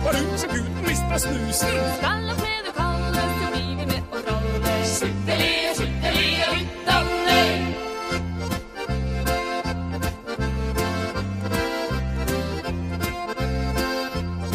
var ut så guden mistet snusen. Skall og flede